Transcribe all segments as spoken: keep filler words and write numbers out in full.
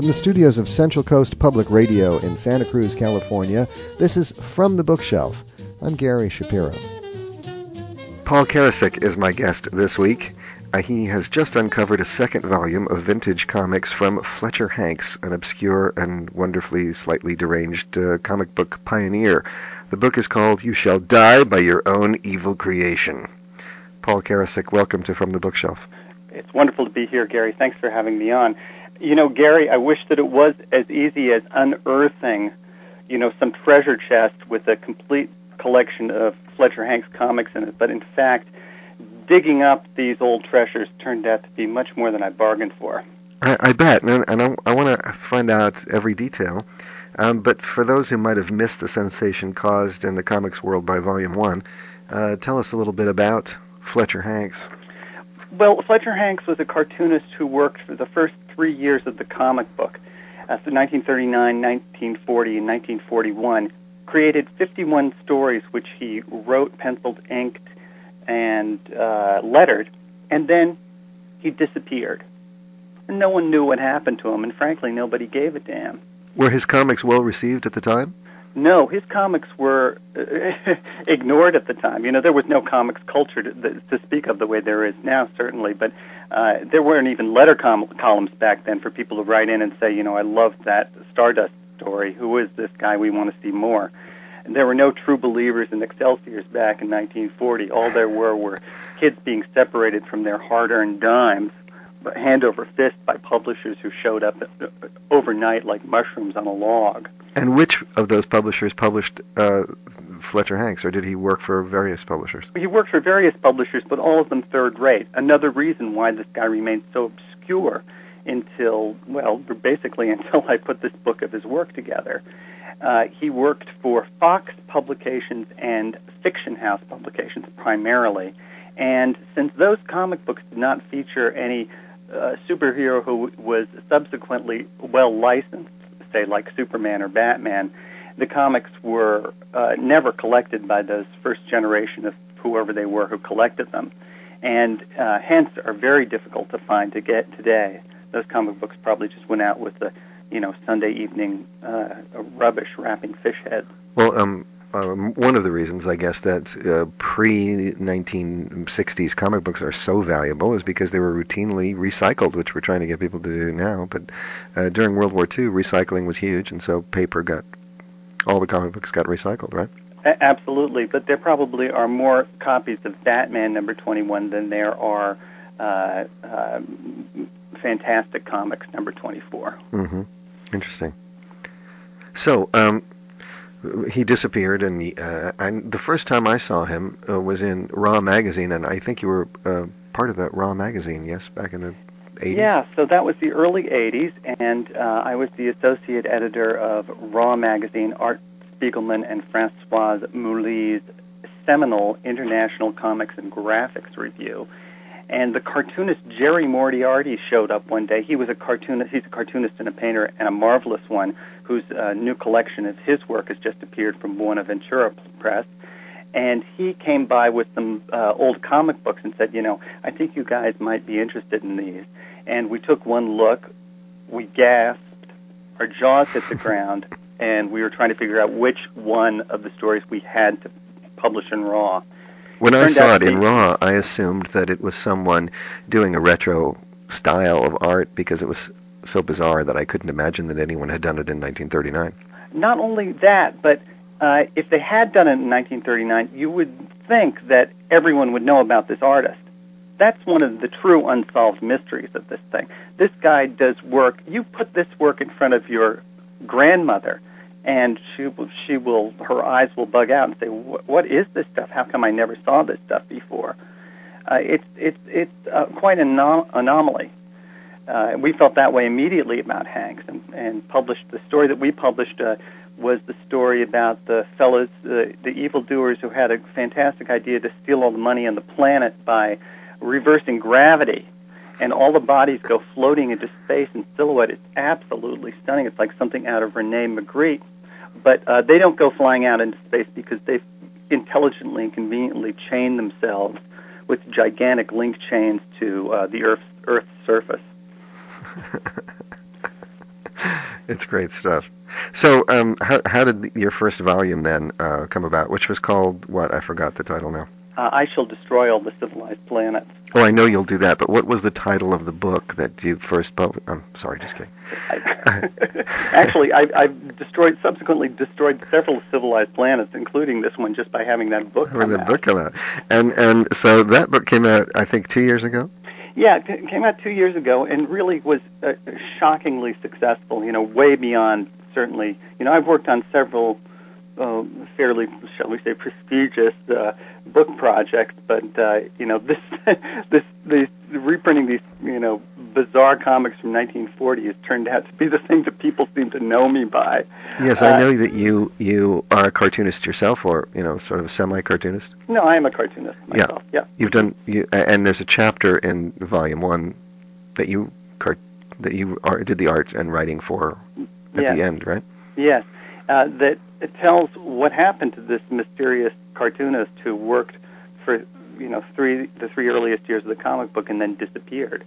From the studios of Central Coast Public Radio in Santa Cruz, California, this is From the Bookshelf. I'm Gary Shapiro. Paul Karasik is my guest this week. Uh, he has just uncovered a second volume of vintage comics from Fletcher Hanks, an obscure and wonderfully slightly deranged uh, comic book pioneer. The book is called You Shall Die by Your Own Evil Creation. Paul Karasik, welcome to From the Bookshelf. It's wonderful to be here, Gary. Thanks for having me on. You know, Gary, I wish that it was as easy as unearthing, you know, some treasure chest with a complete collection of Fletcher Hanks comics in it. But in fact, digging up these old treasures turned out to be much more than I bargained for. I, I bet, and, and I, I want to find out every detail. Um, but for those who might have missed the sensation caused in the comics world by Volume one, uh, tell us a little bit about Fletcher Hanks. Well, Fletcher Hanks was a cartoonist who worked for the first three years of the comic book, uh, so nineteen thirty-nine, nineteen forty, and nineteen forty-one, created fifty-one stories which he wrote, penciled, inked, and uh, lettered, and then he disappeared. And no one knew what happened to him, and frankly, nobody gave a damn. Were his comics well received at the time? No, his comics were uh, ignored at the time. You know, there was no comics culture to, to speak of the way there is now, certainly, but uh, there weren't even letter com- columns back then for people to write in and say, you know, I loved that Stardust story. Who is this guy? We want to see more. And there were no true believers in Excelsiors back in nineteen forty. All there were were kids being separated from their hard-earned dimes, hand over fist, by publishers who showed up overnight like mushrooms on a log. And which of those publishers published uh, Fletcher Hanks, or did he work for various publishers? He worked for various publishers, but all of them third-rate. Another reason why this guy remained so obscure until, well, basically until I put this book of his work together. Uh, he worked for Fox Publications and Fiction House Publications primarily, and since those comic books did not feature any uh, superhero who was subsequently well licensed, say like Superman or Batman, the comics were uh, never collected by those first generation of whoever they were who collected them, and uh, hence are very difficult to find to get today. Those comic books probably just went out with the, you know, Sunday evening uh, rubbish wrapping fish heads. Well, um, um, one of the reasons, I guess, that uh, pre nineteen sixties comic books are so valuable is because they were routinely recycled, which we're trying to get people to do now. But uh, during World War Two, recycling was huge, and so paper got, all the comic books got recycled, right? A- absolutely, but there probably are more copies of Batman number twenty-one than there are uh, uh, Fantastic Comics number twenty-four. Mm-hmm. Interesting. So, um, he disappeared, and, he, uh, and the first time I saw him uh, was in Raw magazine, and I think you were uh, part of that Raw magazine, yes, back in the eighties? Yeah, so that was the early eighties, and uh, I was the associate editor of Raw magazine, Art Spiegelman and Francoise Mouly's seminal International Comics and Graphics Review. And the cartoonist Jerry Moriarty showed up one day. He was a cartoonist. He's a cartoonist and a painter, and a marvelous one, whose uh, new collection of his work has just appeared from Buenaventura Press. And he came by with some uh, old comic books and said, you know, I think you guys might be interested in these. And we took one look. We gasped. Our jaws hit the ground, and we were trying to figure out which one of the stories we had to publish in Raw. When I saw it in Raw, I assumed that it was someone doing a retro style of art because it was so bizarre that I couldn't imagine that anyone had done it in nineteen thirty-nine. Not only that, but uh, if they had done it in nineteen thirty-nine, you would think that everyone would know about this artist. That's one of the true unsolved mysteries of this thing. This guy does work. You put this work in front of your grandmother, and she will, she will, her eyes will bug out and say, "What is this stuff? How come I never saw this stuff before?" Uh, it's it's it's uh, quite an anom- anomaly. Uh, we felt that way immediately about Hanks, and, and published the story that we published uh, was the story about the fellows, uh, the evildoers who had a fantastic idea to steal all the money on the planet by reversing gravity, and all the bodies go floating into space in silhouette. It's absolutely stunning. It's like something out of Rene Magritte. But uh, they don't go flying out into space because they've intelligently and conveniently chained themselves with gigantic link chains to uh, the Earth's, Earth's surface. It's great stuff. So, um, how, how did your first volume then uh, come about, which was called what? I forgot the title now. Uh, I Shall Destroy All the Civilized Planets. Oh, I know you'll do that, but what was the title of the book that you first published? I'm sorry, just kidding. I, actually, I, I've destroyed, subsequently destroyed several civilized planets, including this one, just by having that book come Having that out. book come out. And, and so that book came out, I think, two years ago? Yeah, it came out two years ago and really was uh, shockingly successful, you know, way beyond, certainly. You know, I've worked on several uh, fairly, shall we say, prestigious uh, book projects, but, uh, you know, this, this, this, reprinting these, you know, bizarre comics from nineteen forty has turned out to be the thing that people seem to know me by. Yes, I know uh, that you you are a cartoonist yourself, or, you know, sort of a semi-cartoonist. No, I am a cartoonist myself, yeah. yeah. You've done, you, and there's a chapter in Volume one that you cart, that you are, did the art and writing for at yes. the end, right? Yes, uh, that it tells what happened to this mysterious cartoonist who worked for, you know, three the three earliest years of the comic book and then disappeared.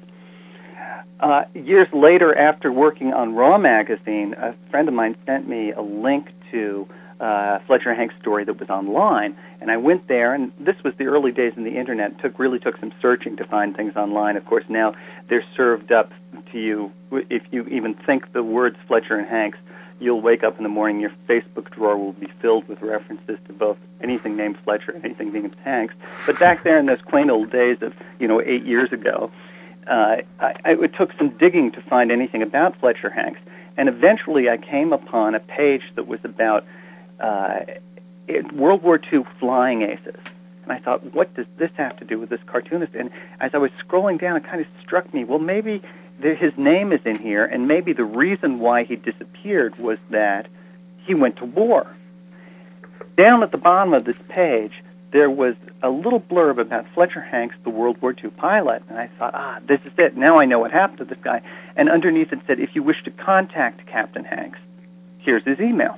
Uh, years later, after working on Raw Magazine, a friend of mine sent me a link to uh, Fletcher Hanks' story that was online, and I went there, and this was the early days in the Internet. It took, really took some searching to find things online. Of course, now they're served up to you. If you even think the words Fletcher and Hanks, you'll wake up in the morning, your Facebook drawer will be filled with references to both anything named Fletcher and anything named Hanks. But back there in those quaint old days of, you know, eight years ago, uh, I, it took some digging to find anything about Fletcher Hanks. And eventually I came upon a page that was about uh, World War Two flying aces. And I thought, what does this have to do with this cartoonist? And as I was scrolling down, it kind of struck me, well, maybe there, his name is in here, and maybe the reason why he disappeared was that he went to war. Down at the bottom of this page, there was a little blurb about Fletcher Hanks, the World War Two pilot. And I thought, ah, this is it. Now I know what happened to this guy. And underneath it said, if you wish to contact Captain Hanks, here's his email.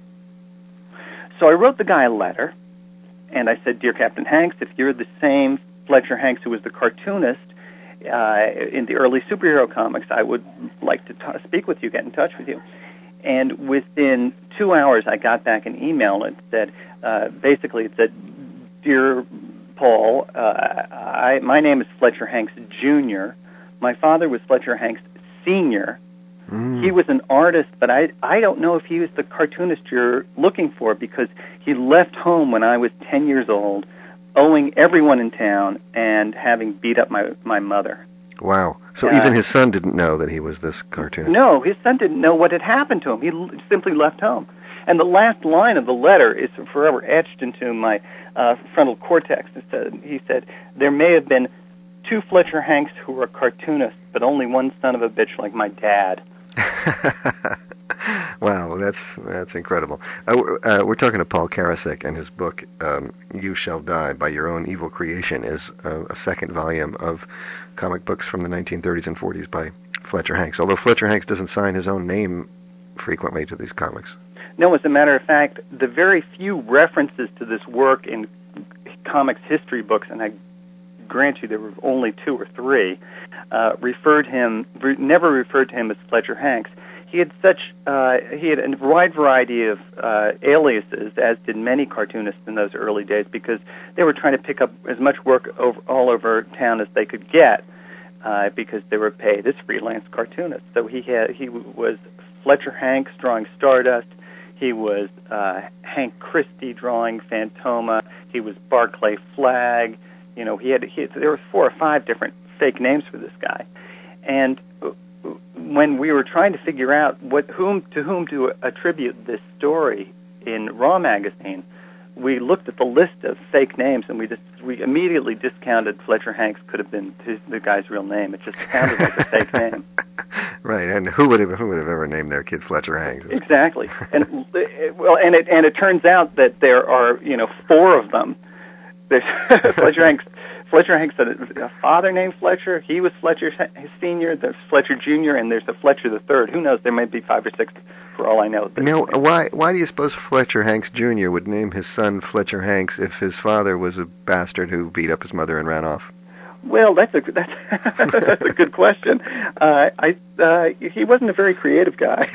So I wrote the guy a letter, and I said, Dear Captain Hanks, if you're the same Fletcher Hanks who was the cartoonist uh, in the early superhero comics, I would like to t- speak with you, get in touch with you. And within two hours, I got back an email. It said, uh, basically, it said, Dear Paul, uh, I, my name is Fletcher Hanks Junior My father was Fletcher Hanks Senior Mm. He was an artist, but I I don't know if he was the cartoonist you're looking for, because he left home when I was ten years old, owing everyone in town and having beat up my, my mother. Wow. So uh, even his son didn't know that he was this cartoonist? No, his son didn't know what had happened to him. He l- simply left home. And the last line of the letter is forever etched into my uh, frontal cortex. It said, he said, there may have been two Fletcher Hanks who were cartoonists, but only one son of a bitch like my dad. Wow, that's that's incredible. Uh, uh, we're talking to Paul Karasik, and his book, um, You Shall Die, By Your Own Evil Creation, is a, a second volume of comic books from the nineteen thirties and forties by Fletcher Hanks, although Fletcher Hanks doesn't sign his own name frequently to these comics. No, as a matter of fact, the very few references to this work in comics history books, and I grant you there were only two or three, uh, referred him re- never referred to him as Fletcher Hanks. He had such uh, he had a wide variety of uh, aliases, as did many cartoonists in those early days, because they were trying to pick up as much work over, all over town as they could get, uh, because they were paid as freelance cartoonists. So he had he was Fletcher Hanks drawing Stardust. He was uh, Hank Christie drawing Phantoma. He was Barclay Flagg. You know, he had, he had there were four or five different fake names for this guy, and when we were trying to figure out what whom to whom to attribute this story in Raw Magazine, we looked at the list of fake names, and we just we immediately discounted Fletcher Hanks could have been his, the guy's real name. It just sounded like a fake name. Right, and who would have who would have ever named their kid Fletcher Hanks? Exactly, and well, and it and it turns out that there are you know four of them. There's Fletcher Hanks. Fletcher Hanks had a father named Fletcher. He was Fletcher Senior. There's Fletcher Junior, and there's a Fletcher the Third. Who knows? There might be five or six, for all I know. Now, why why do you suppose Fletcher Hanks Junior would name his son Fletcher Hanks if his father was a bastard who beat up his mother and ran off? Well, that's a that's, that's a good question. Uh, I uh, he wasn't a very creative guy,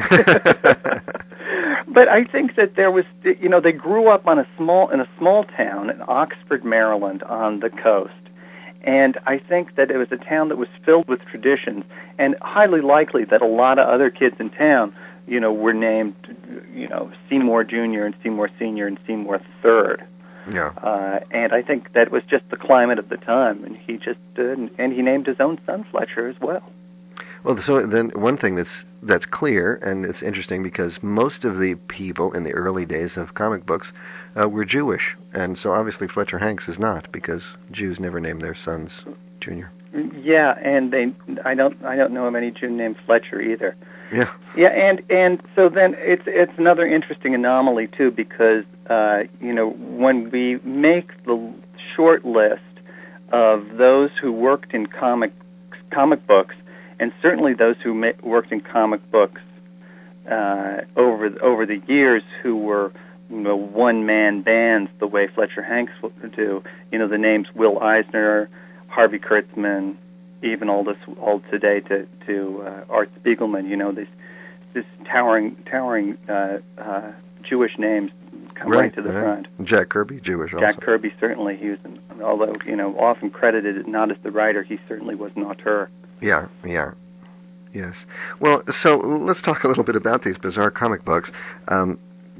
but I think that there was, you know, they grew up on a small in a small town in Oxford, Maryland, on the coast, and I think that it was a town that was filled with traditions, and highly likely that a lot of other kids in town, you know, were named, you know, Seymour Junior and Seymour Senior and Seymour Third. Yeah. Uh, and I think that was just the climate of the time, and he just uh, and he named his own son Fletcher as well. Well, so then one thing that's that's clear, and it's interesting because most of the people in the early days of comic books uh, were Jewish, and so obviously Fletcher Hanks is not, because Jews never name their sons Junior. Yeah, and they I don't I don't know of any Jew named Fletcher either. Yeah. Yeah, and and so then it's it's another interesting anomaly too, because uh, you know, when we make the short list of those who worked in comic comic books, and certainly those who ma- worked in comic books uh, over over the years, who were, you know, one man bands the way Fletcher Hanks would do, you know, the names Will Eisner, Harvey Kurtzman, even all this all today to to uh, Art Spiegelman, you know, this this towering towering uh, uh, Jewish names come right, right to the right. front. Jack Kirby, Jewish. Jack also. Kirby, certainly, he was, an, although, you know, often credited not as the writer, he certainly was an auteur. Yeah, yeah, yes. Well, so let's talk a little bit about these bizarre comic books. Um,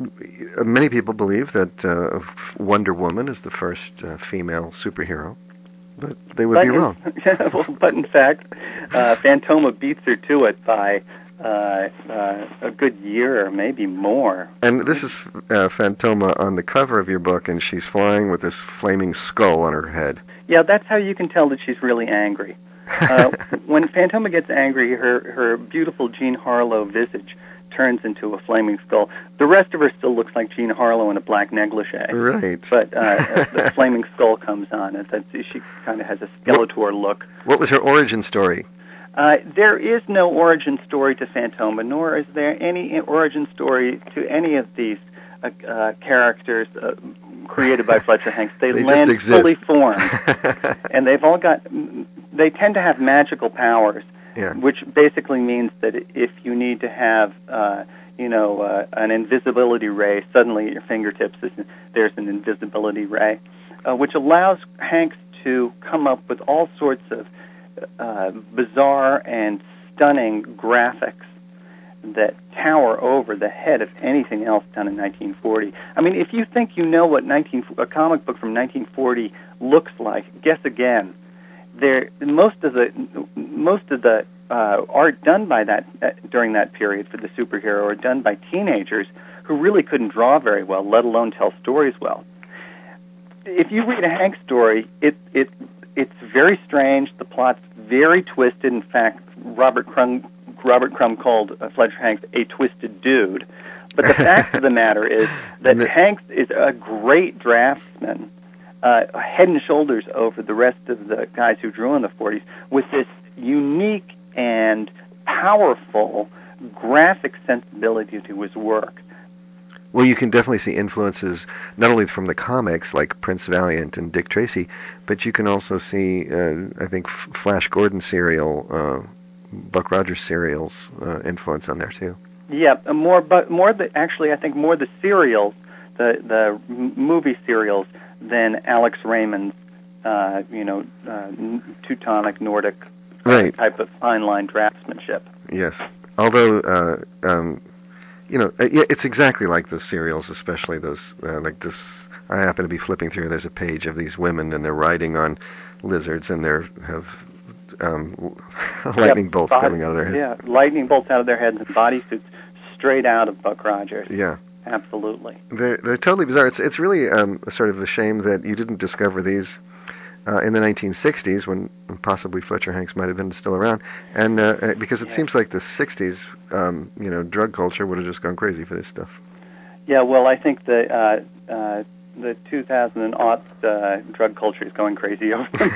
many people believe that uh, Wonder Woman is the first uh, female superhero. But they would but be in, wrong. well, but in fact, uh, Phantoma beats her to it by uh, uh, a good year or maybe more. And this is uh, Phantoma on the cover of your book, and she's flying with this flaming skull on her head. Yeah, that's how you can tell that she's really angry. Uh, when Phantoma gets angry, her, her beautiful Jean Harlow visage turns into a flaming skull. The rest of her still looks like Jean Harlow in a black negligee. Right. But uh, the flaming skull comes on, and that's, she kind of has a Skeletor what, look. What was her origin story? Uh, there is no origin story to Phantoma, nor is there any origin story to any of these uh, uh, characters uh, created by Fletcher Hanks. They, they land fully formed, and they've all got. They tend to have magical powers. Yeah. Which basically means that if you need to have, uh, you know, uh, an invisibility ray, suddenly at your fingertips there's an invisibility ray, uh, which allows Hanks to come up with all sorts of uh, bizarre and stunning graphics that tower over the head of anything else done in nineteen forty. I mean, if you think you know what nineteen a comic book from nineteen forty looks like, guess again. There, most of the most of the uh, art done by that uh, during that period for the superhero are done by teenagers who really couldn't draw very well, let alone tell stories well. If you read a Hanks story, it it it's very strange. The plot's very twisted. In fact, Robert Crumb Robert Crumb called uh, Fletcher Hanks a twisted dude. But the fact of the matter is that Hanks is a great draftsman. Uh, head and shoulders over the rest of the guys who drew in the forties, with this unique and powerful graphic sensibility to his work. Well, you can definitely see influences not only from the comics like Prince Valiant and Dick Tracy, but you can also see, uh, I think, Flash Gordon serial, uh, Buck Rogers serials uh, influence on there too. Yeah, more, but more the actually, I think more the serials, the the movie serials, than Alex Raymond's, uh, you know, uh, Teutonic Nordic uh, right. type of fine line draftsmanship. Yes, although, uh, um, you know, it's exactly like those serials, especially those, uh, like this. I happen to be flipping through. There's a page of these women, and they're riding on lizards, and they have um, lightning yep, bolts body, coming out of their heads. Yeah, lightning bolts out of their heads and bodysuits straight out of Buck Rogers. Yeah. Absolutely. They're they're totally bizarre. It's it's really um, sort of a shame that you didn't discover these uh, in the nineteen sixties, when possibly Fletcher Hanks might have been still around, and uh, because it yeah. seems like the sixties, um, you know, drug culture would have just gone crazy for this stuff. Yeah, well, I think the uh, uh, the two thousand aughts uh, drug culture is going crazy over them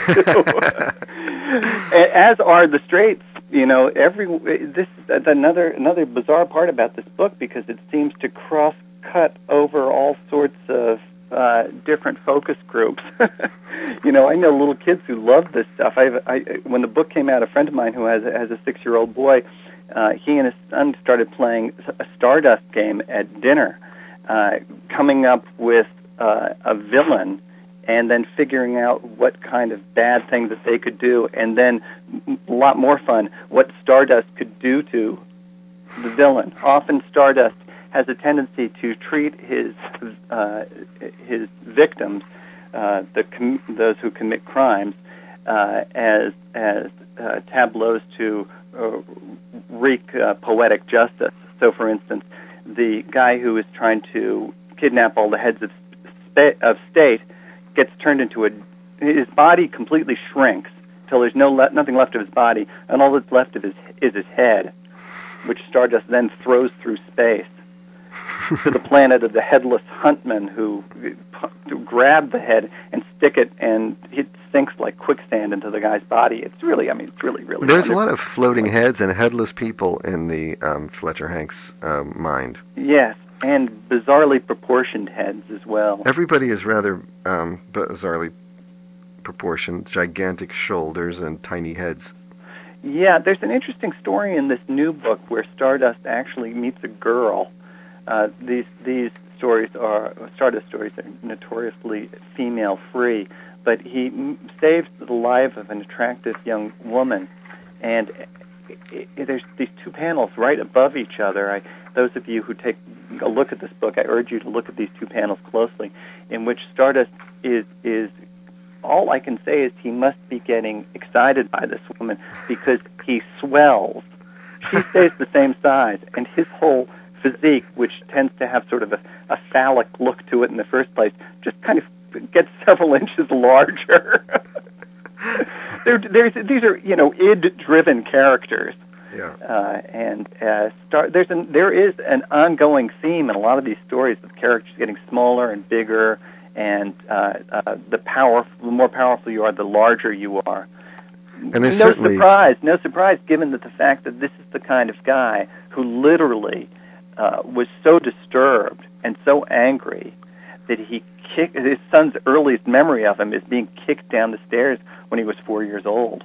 too, as are the straights. You know, every this is another another bizarre part about this book, because it seems to cross cut over all sorts of uh, different focus groups. You know, I know little kids who love this stuff. I've, I, when the book came out, a friend of mine who has, has a six-year-old boy, uh, he and his son started playing a Stardust game at dinner, uh, coming up with uh, a villain and then figuring out what kind of bad things that they could do, and then a lot more fun, what Stardust could do to the villain. Often Stardust has a tendency to treat his uh, his victims, uh, the com- those who commit crimes, uh, as as uh, tableaus to uh, wreak uh, poetic justice. So, for instance, the guy who is trying to kidnap all the heads of spa- of state gets turned into a his body completely shrinks till there's no le- nothing left of his body, and all that's left of his is his head, which Stardust then throws through space to the planet of the headless huntman, who to grab the head and stick it, and it sinks like quicksand into the guy's body. It's really, I mean, it's really, really. There's wonderful. a lot of floating heads and headless people in the um, Fletcher Hanks uh, mind. Yes, and bizarrely proportioned heads as well. Everybody is rather um, bizarrely proportioned, gigantic shoulders and tiny heads. Yeah, there's an interesting story in this new book where Stardust actually meets a girl. Uh, these these stories are Stardust stories are notoriously female-free, but he m- saves the life of an attractive young woman, and it, it, there's these two panels right above each other. I, those of you who take a look at this book, I urge you to look at these two panels closely, in which Stardust is is. All I can say is he must be getting excited by this woman because he swells. She stays the same size, and his whole physique, which tends to have sort of a, a phallic look to it in the first place, just kind of gets several inches larger. they're, there's, these are, you know, id-driven characters. Yeah. Uh, and uh, star, there's an, there is an ongoing theme in a lot of these stories of characters getting smaller and bigger, and uh, uh, the power, the more powerful you are, the larger you are. And there's no certainly surprise, no surprise, given that the fact that this is the kind of guy who literally uh, was so disturbed and so angry that he kicked, his son's earliest memory of him is being kicked down the stairs when he was four years old.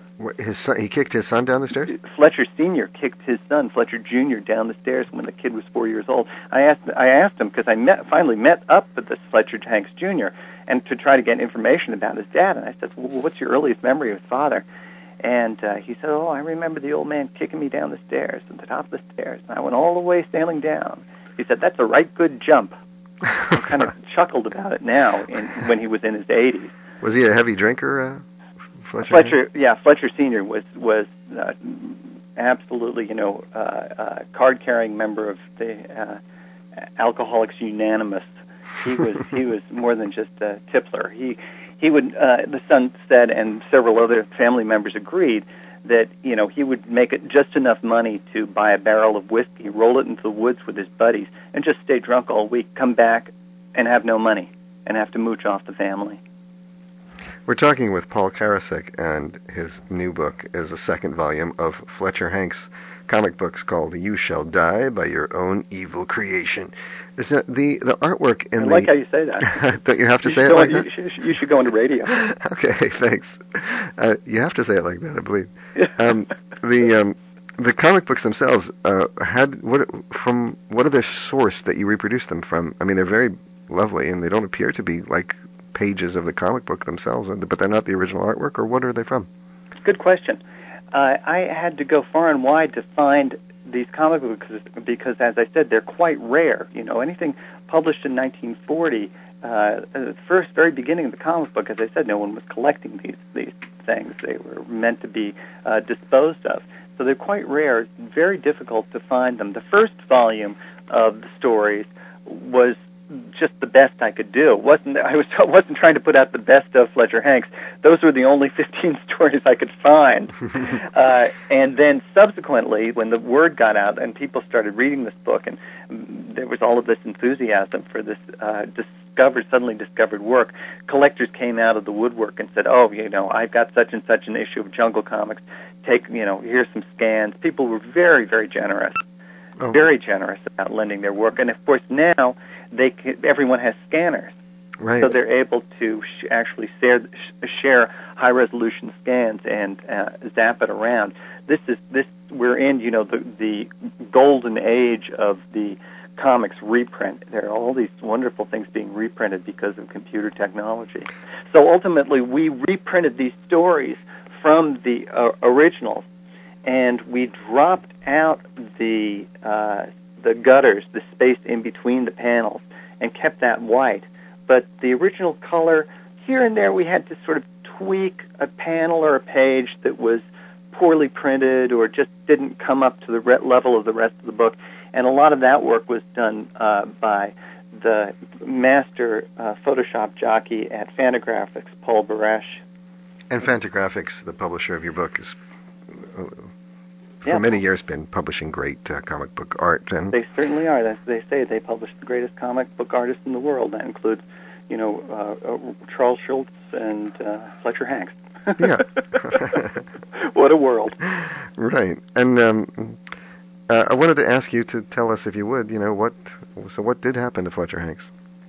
His son, he kicked his son down the stairs? Fletcher Senior kicked his son, Fletcher Junior, down the stairs when the kid was four years old. I asked I asked him, because I met, finally met up with this Fletcher Hanks Junior, and to try to get information about his dad. And I said, well, what's your earliest memory of his father? And uh, he said, oh, I remember the old man kicking me down the stairs, at the top of the stairs. And I went all the way sailing down. He said, that's a right good jump. I kind of chuckled about it now in, when he was in his eighties. Was he a heavy drinker, uh Fletcher, Fletcher, yeah, Fletcher Senior was was uh, absolutely, you know, uh, uh, card-carrying member of the uh, Alcoholics Unanimous. He was he was more than just a tippler. He he would uh, the son said, and several other family members agreed that you know he would make it just enough money to buy a barrel of whiskey, roll it into the woods with his buddies, and just stay drunk all week. Come back and have no money and have to mooch off the family. We're talking with Paul Karasik, and his new book is a second volume of Fletcher Hanks comic books called You Shall Die by Your Own Evil Creation. Is that the, the artwork in I the... like how you say that. Don't you have to you say it like on, that? You should, you should go into radio. Okay, thanks. Uh, you have to say it like that, I believe. Um, the um, the comic books themselves uh, had what from what are their source that you reproduce them from? I mean, they're very lovely, and they don't appear to be like pages of the comic book themselves, but they're not the original artwork, or what are they from? Good question. Uh, I had to go far and wide to find these comic books because, as I said, they're quite rare. You know, anything published in nineteen forty, uh, the first, very beginning of the comic book, as I said, no one was collecting these these things. They were meant to be uh, disposed of. So they're quite rare. It's very difficult to find them. The first volume of the stories was just the best I could do. It wasn't I was wasn't trying to put out the best of Fletcher Hanks. Those were the only fifteen stories I could find. uh, and then subsequently, when the word got out and people started reading this book, and um, there was all of this enthusiasm for this uh, discovered, suddenly discovered work, collectors came out of the woodwork and said, "Oh, you know, I've got such and such an issue of Jungle Comics. Take, you know, here's some scans." People were very, very generous. Oh. Very generous about lending their work. And, of course, now they can, everyone has scanners. Right. So they're able to sh- actually share, sh- share high-resolution scans and uh, zap it around. This is this we're in, you know, the the golden age of the comics reprint. There are all these wonderful things being reprinted because of computer technology. So ultimately, we reprinted these stories from the uh, originals, and we dropped out the uh, the gutters, the space in between the panels, and kept that white. But the original color, here and there, we had to sort of tweak a panel or a page that was poorly printed or just didn't come up to the re- level of the rest of the book. And a lot of that work was done uh, by the master uh, Photoshop jockey at Fantagraphics, Paul Baresh. And Fantagraphics, the publisher of your book, is uh, for yeah. many years been publishing great uh, comic book art. And they certainly are. As they say, they publish the greatest comic book artists in the world. That includes, you know, uh, uh, Charles Schultz and uh, Fletcher Hanks. Yeah. What a world. Right. And um, uh, I wanted to ask you to tell us, if you would, you know, what, so what did happen to Fletcher Hanks?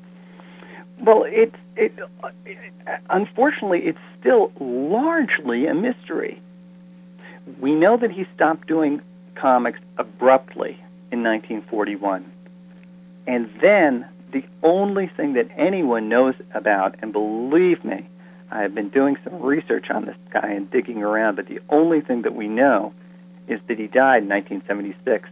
Well, it, it, it unfortunately, it's still largely a mystery. We know that he stopped doing comics abruptly in nineteen forty-one. And then the only thing that anyone knows about, and believe me, I've been doing some research on this guy and digging around, but the only thing that we know is that he died in nineteen seventy-six.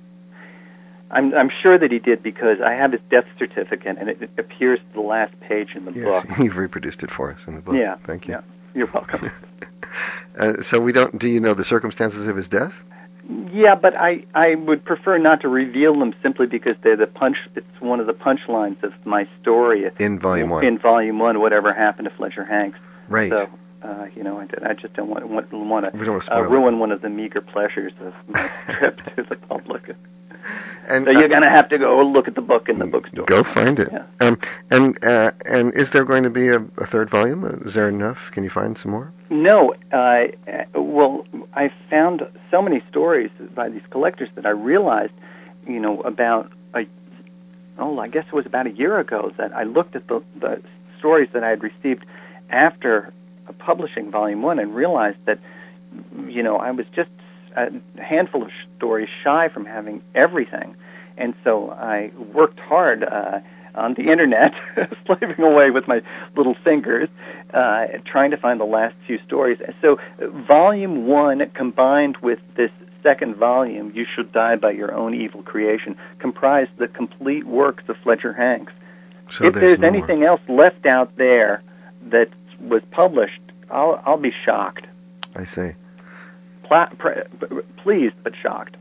I'm, I'm sure that he did because I have his death certificate, and it, it appears to the last page in the yes, book. Yes, you've reproduced it for us in the book. Yeah. Thank you. Yeah, you're welcome. uh, so we don't. Do you know the circumstances of his death? Yeah, but I, I would prefer not to reveal them simply because they're the punch. It's one of the punchlines of my story in volume one. In volume one, whatever happened to Fletcher Hanks. Right. So, uh, you know, I, I just don't want, want, want to uh, ruin one of the meager pleasures of my trip to the public. And, so you're uh, going to have to go look at the book in the bookstore. Go find it. Yeah. Um, and uh, and is there going to be a, a third volume? Is there enough? Can you find some more? No. Uh, well, I found so many stories by these collectors that I realized, you know, about a, oh, I guess it was about a year ago that I looked at the, the stories that I had received after publishing Volume One and realized that, you know, I was just a handful of stories shy from having everything. And so I worked hard uh, on the internet, slaving away with my little fingers, uh, trying to find the last few stories. So Volume One combined with this second volume, You Should Die by Your Own Evil Creation, comprised the complete works of Fletcher Hanks. So if there's, there's no anything more. else left out there that was published, I'll, I'll be shocked. I see. Pla- pr- pleased, but shocked.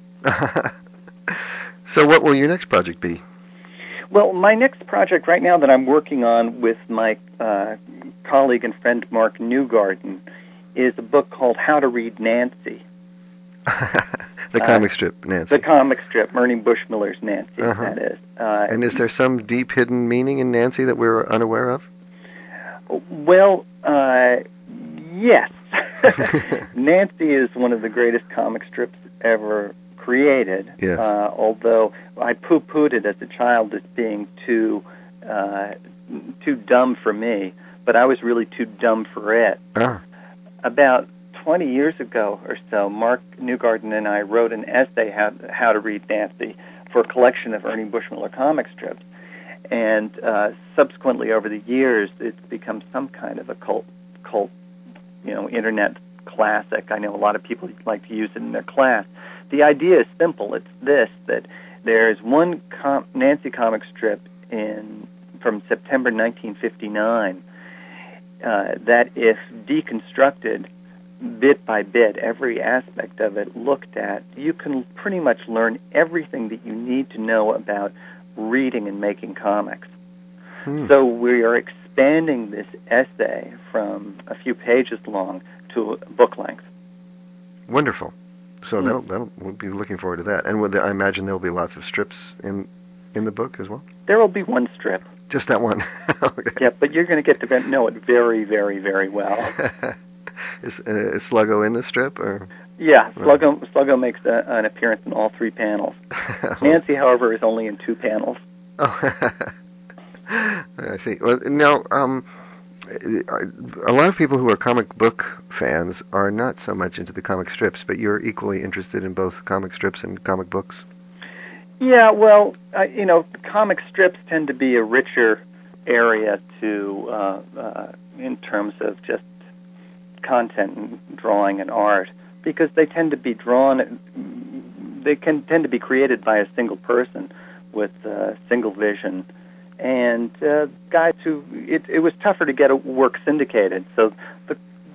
So what will your next project be? Well, my next project right now that I'm working on with my uh, colleague and friend Mark Newgarden is a book called How to Read Nancy. The comic uh, strip, Nancy. The comic strip, Ernie Bushmiller's Nancy, uh-huh. that is. Uh, and is there some deep hidden meaning in Nancy that we're unaware of? Well, uh, yes. Nancy is one of the greatest comic strips ever created, yes. uh, although I poo-pooed it as a child as being too uh, too dumb for me, but I was really too dumb for it. Ah. About twenty years ago or so, Mark Newgarden and I wrote an essay, How, How to Read Nancy, for a collection of Ernie Bushmiller comic strips. And uh, subsequently, over the years, it's become some kind of a cult, cult, you know, internet classic. I know a lot of people like to use it in their class. The idea is simple. It's this, that there's one com- Nancy comic strip in from September nineteen fifty-nine uh, that, if deconstructed bit by bit, every aspect of it looked at, you can pretty much learn everything that you need to know about reading and making comics. Hmm. So we are expanding this essay from a few pages long to book length. Wonderful. So hmm. that'll, that'll, we'll be looking forward to that. And will there, I imagine there will be lots of strips in in the book as well? There will be one strip. Just that one? Okay. Yeah, but you're going to get to know it very, very, very well. is, uh, is Sluggo in the strip? Or? Yeah, Sluggo, Sluggo makes a, an appearance in all three panels. Nancy, however, is only in two panels. Oh. I see. Well, now, um, a lot of people who are comic book fans are not so much into the comic strips, but you're equally interested in both comic strips and comic books. Yeah, well, uh, you know, comic strips tend to be a richer area to, uh, uh, in terms of just content and drawing and art, because they tend to be drawn, they can tend to be created by a single person with a single vision. And uh, guys who, it, it was tougher to get a work syndicated, so the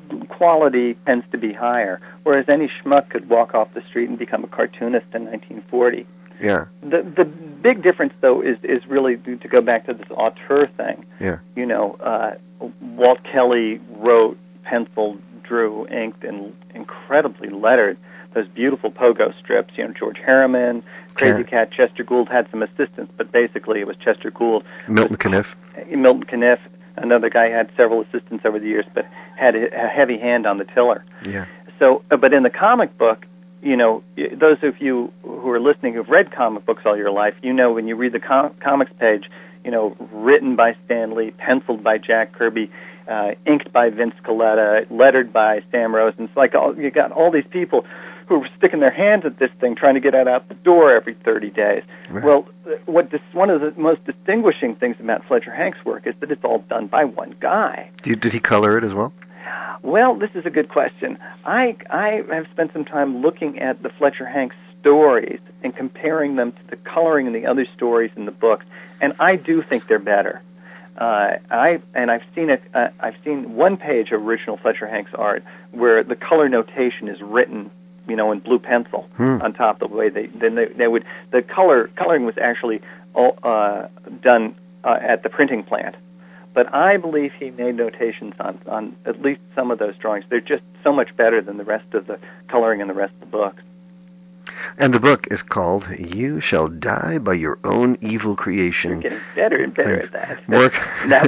quality tends to be higher, whereas any schmuck could walk off the street and become a cartoonist in nineteen forty. Yeah. The the big difference, though, is is really to go back to this auteur thing. Yeah. You know, uh, Walt Kelly wrote, penciled, drew, inked, and incredibly lettered those beautiful pogo strips. You know, George Harriman, Crazy Cat, Chester Gould had some assistants, but basically it was Chester Gould. Milton Caniff. Milton Caniff, another guy, had several assistants over the years, but had a heavy hand on the tiller. Yeah. So, but in the comic book, you know, those of you who are listening who've read comic books all your life, you know when you read the com- comics page, you know, written by Stan Lee, penciled by Jack Kirby, uh, inked by Vince Colletta, lettered by Sam Rosen. It's like all, you got all these people who were sticking their hands at this thing, trying to get it out the door every thirty days. Right. Well, what this, one of the most distinguishing things about Fletcher Hanks' work is that it's all done by one guy. Did, did he color it as well? Well, this is a good question. I I have spent some time looking at the Fletcher Hanks stories and comparing them to the coloring in the other stories in the books, and I do think they're better. Uh, I and I've seen it. Uh, I've seen one page of original Fletcher Hanks art where the color notation is written, you know, in blue pencil hmm. on top of the way they then they, they would the color coloring was actually all, uh, done uh, at the printing plant. But I believe he made notations on, on at least some of those drawings. They're just so much better than the rest of the coloring in the rest of the book. And the book is called You Shall Die by Your Own Evil Creation. You're getting better and better Thanks. At that. More, now,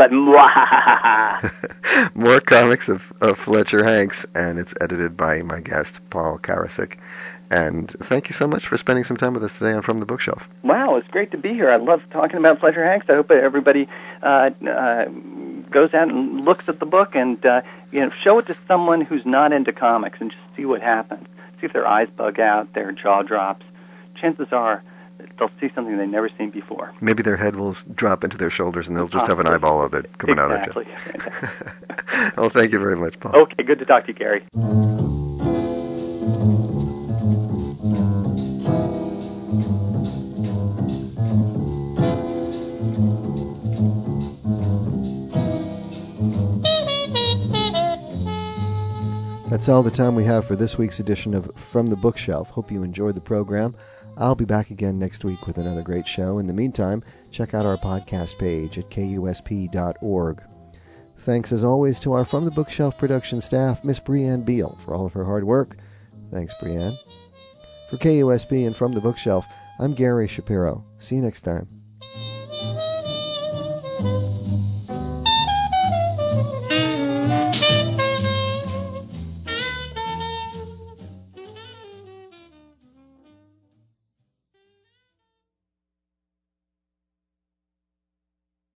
but more comics of, of Fletcher Hanks, and it's edited by my guest, Paul Karasik. And thank you so much for spending some time with us today on From the Bookshelf. Wow, it's great to be here. I love talking about Fletcher Hanks. I hope everybody uh, uh, goes out and looks at the book and uh, you know, show it to someone who's not into comics and just see what happens. See if their eyes bug out, their jaw drops. Chances are they'll see something they've never seen before. Maybe their head will drop into their shoulders and they'll just have an eyeball of it coming exactly. out at you. Well, thank you very much, Paul. Okay, good to talk to you, Gary. That's all the time we have for this week's edition of From the Bookshelf. Hope you enjoyed the program. I'll be back again next week with another great show. In the meantime, check out our podcast page at K U S P dot org. Thanks as always to our From the Bookshelf production staff, Miss Brianne Beal, for all of her hard work. Thanks, Brianne. For K U S P and From the Bookshelf, I'm Gary Shapiro. See you next time.